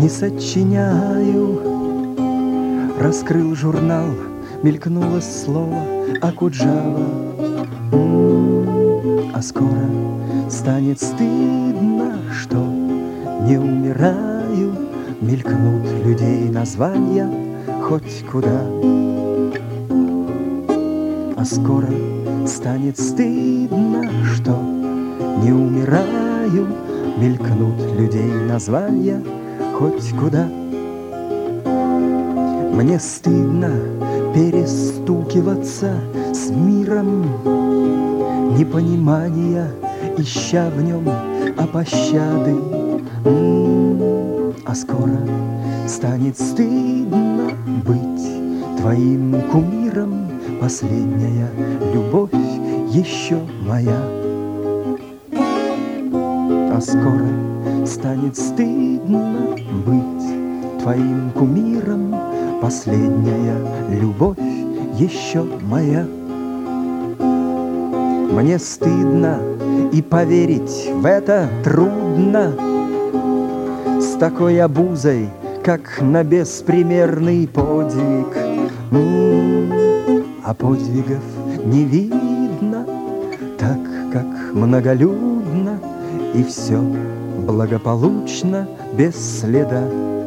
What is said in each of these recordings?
не сочиняю. Раскрыл журнал, мелькнуло слово Окуджава. А скоро станет стыдно, что не умираю. Мелькнут людей названия хоть куда. А скоро станет стыдно, что не умираю. Мелькнут людей названия хоть куда. Мне стыдно перестукиваться с миром непонимания, ища в нем пощады. А скоро станет стыдно быть твоим кумиром. Последняя любовь еще моя. А скоро станет стыдно быть твоим кумиром. Последняя любовь еще моя. Мне стыдно, и поверить в это трудно, с такой обузой, как на беспримерный подвиг. А подвигов не видно, так как многолюдно, и все благополучно без следа.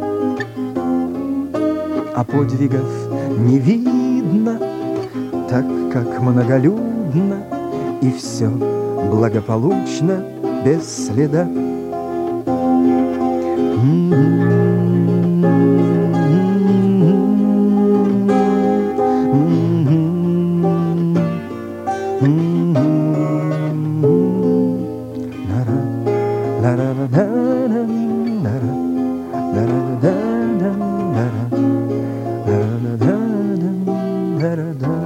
А подвигов не видно, так как многолюдно, и все благополучно без следа. Da da da